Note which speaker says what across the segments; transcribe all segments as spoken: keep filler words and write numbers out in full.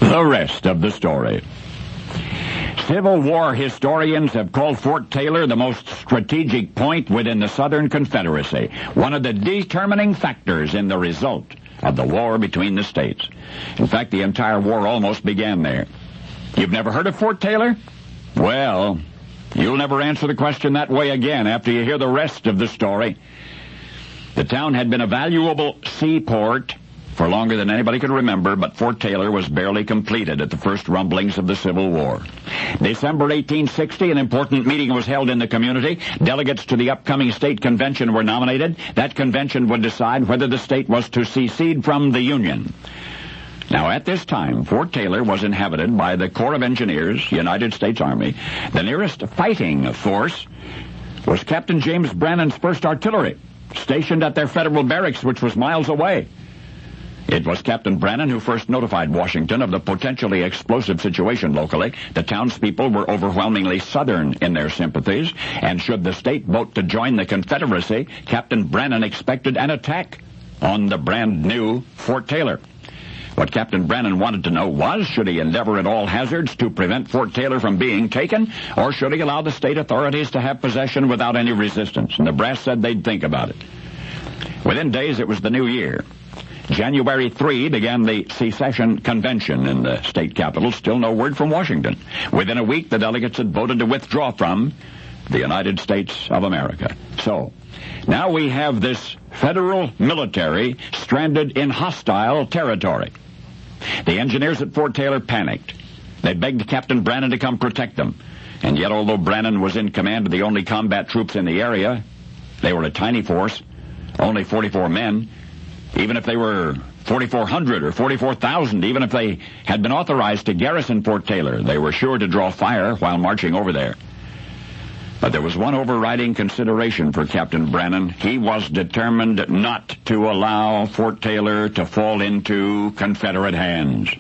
Speaker 1: The rest of the story. Civil War historians have called Fort Taylor the most strategic point within the Southern Confederacy, one of the determining factors in the result of the war between the states. In fact, the entire war almost began there. You've never heard of Fort Taylor? Well, you'll never answer the question that way again after you hear the rest of the story. The town had been a valuable seaport for longer than anybody could remember, but Fort Taylor was barely completed at the first rumblings of the Civil War. December eighteen sixty, an important meeting was held in the community. Delegates to the upcoming state convention were nominated. That convention would decide whether the state was to secede from the Union. Now, at this time, Fort Taylor was inhabited by the Corps of Engineers, United States Army. The nearest fighting force was Captain James Brannan's first Artillery, stationed at their federal barracks, which was miles away. It was Captain Brannan who first notified Washington of the potentially explosive situation locally. The townspeople were overwhelmingly Southern in their sympathies, and should the state vote to join the Confederacy, Captain Brannan expected an attack on the brand new Fort Taylor. What Captain Brannan wanted to know was, should he endeavor at all hazards to prevent Fort Taylor from being taken, or should he allow the state authorities to have possession without any resistance? And the brass said they'd think about it. Within days, it was the new year. January third began the secession convention in the state capital. Still no word from Washington. Within a week, the delegates had voted to withdraw from the United States of America. So, now we have this federal military stranded in hostile territory. The engineers at Fort Taylor panicked. They begged Captain Brannan to come protect them. And yet, although Brannan was in command of the only combat troops in the area, they were a tiny force, only forty-four men. Even if they were forty-four hundred or forty-four thousand, even if they had been authorized to garrison Fort Taylor, they were sure to draw fire while marching over there. But there was one overriding consideration for Captain Brannan. He was determined not to allow Fort Taylor to fall into Confederate hands.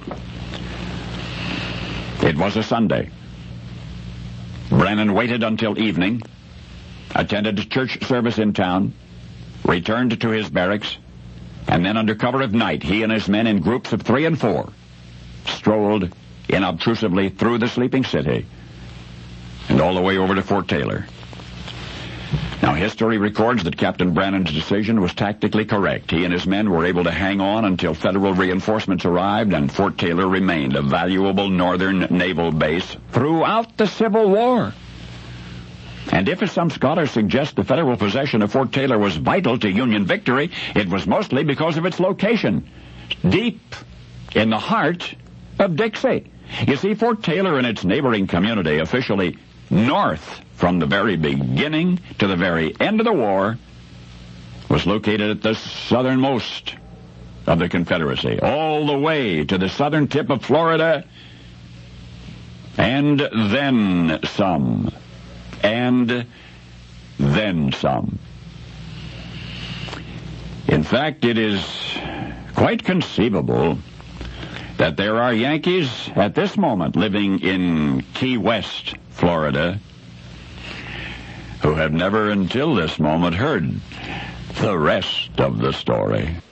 Speaker 1: It was a Sunday. Brannan waited until evening, attended church service in town, returned to his barracks, and then under cover of night, he and his men in groups of three and four strolled inobtrusively through the sleeping city and all the way over to Fort Taylor. Now, history records that Captain Brannan's decision was tactically correct. He and his men were able to hang on until federal reinforcements arrived, and Fort Taylor remained a valuable northern naval base throughout the Civil War. And if, as some scholars suggest, the federal possession of Fort Taylor was vital to Union victory, it was mostly because of its location, deep in the heart of Dixie. You see, Fort Taylor and its neighboring community, officially north from the very beginning to the very end of the war, was located at the southernmost of the Confederacy, all the way to the southern tip of Florida, and then some. And then some. In fact, it is quite conceivable that there are Yankees at this moment living in Key West, Florida, who have never until this moment heard the rest of the story.